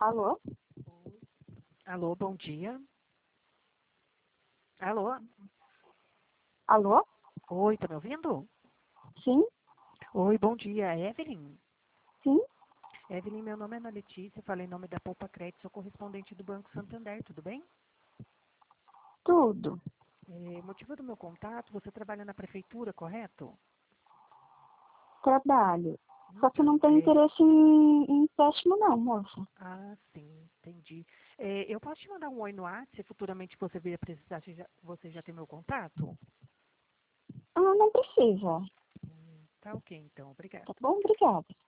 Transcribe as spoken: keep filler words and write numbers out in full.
Alô? Alô, bom dia. Alô? Alô? Oi, tá me ouvindo? Sim? Oi, bom dia. Evelyn? Sim? Evelyn, meu nome é Ana Letícia, falei em nome da Poupa Crédito, sou correspondente do Banco Santander, tudo bem? Tudo. É, motivo do meu contato, você trabalha na prefeitura, correto? Trabalho. Só que não Então, tem é... interesse em, em empréstimo não, moça. Ah, sim, entendi. É, eu posso te mandar um oi no WhatsApp, se futuramente você vier precisar, você já, você já tem meu contato? Ah, não precisa. Hum, tá ok, então, obrigada. Tá bom? Obrigada.